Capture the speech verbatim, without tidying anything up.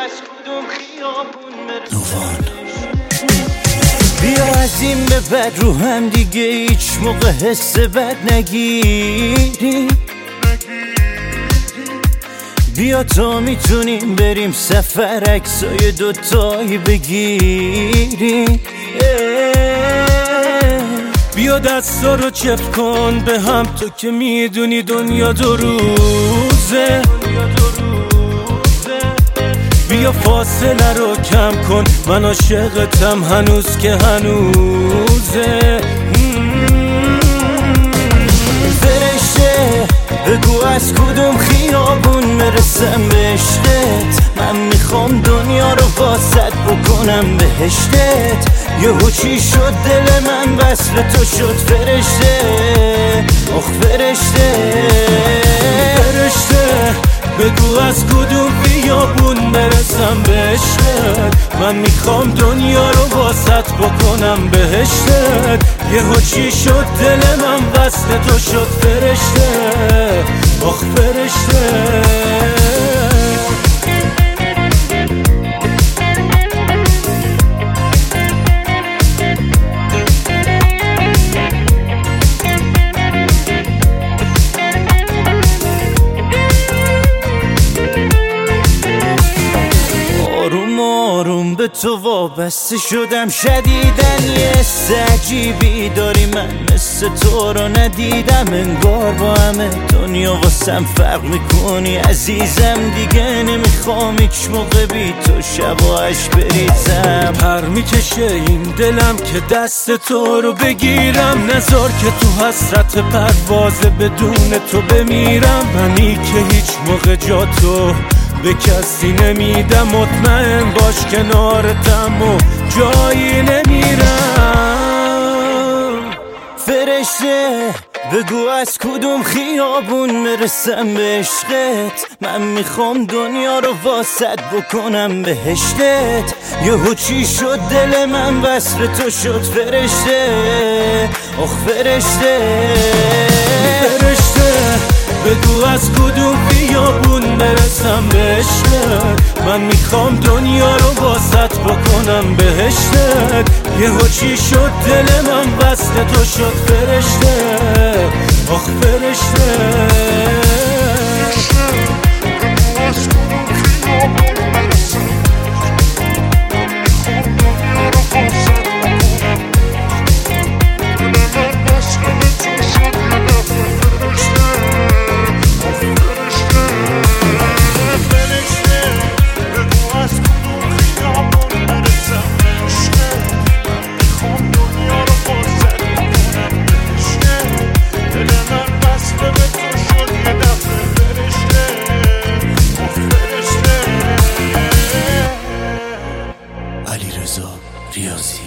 از کدوم خیابون برسم. بیا از این به بعد رو هم دیگه هیچ موقع حس بد نگیری. بیا تا میتونیم بریم سفر عکسای دوتایی بگیریم. بیا دستا رو چپ کن به هم، تو که میدونی دنیا دو روزه. بیا فاصله رو کم کن، من عاشقتم هنوز که هنوزه. فرشته بگو از کدوم خیابون برسم به عشقت. من میخوام دنیا رو واسط بکنم بهشتت. یهو چی شد دل من وصل تو شد فرشته. آخ فرشته فرشته بگو از کدوم خیابون برسم به عشقت. من میخوام دنیا رو واسط بکنم بهشتت. یهو چی شد دل من وصل تو شد فرشته. آخ فرشته آروم به تو وابسته شدم شدیدن. یه حس عجیبی داری من مثل تو رو ندیدم. انگار با همه دنیا واسم فرق میکنی عزیزم. دیگه نمیخوام هیچ موقع بی تو شباهش بریزم. پر میکشه این دلم که دست تو رو بگیرم. نذار که تو حسرت پرواز بدون تو بمیرم. منی که هیچ موقع جا تو به کسی نمیدم. مطمئن باش کنارتم و جایی نمیرم. فرشته بگو از کدوم خیابون برسم به عشقت. من میخوام دنیا رو واسط بکنم بهشتت. یهو چی شد دل من وصل تو شد فرشته. آخ فرشته فرشته بگو از کدوم خیابون برسم به عشقت. من میخوام دنیا رو واسط بکنم بهشتت. یهو چی شد دل من وصل تو شد فرشته. آخ فرشته علیرضا ریاضی.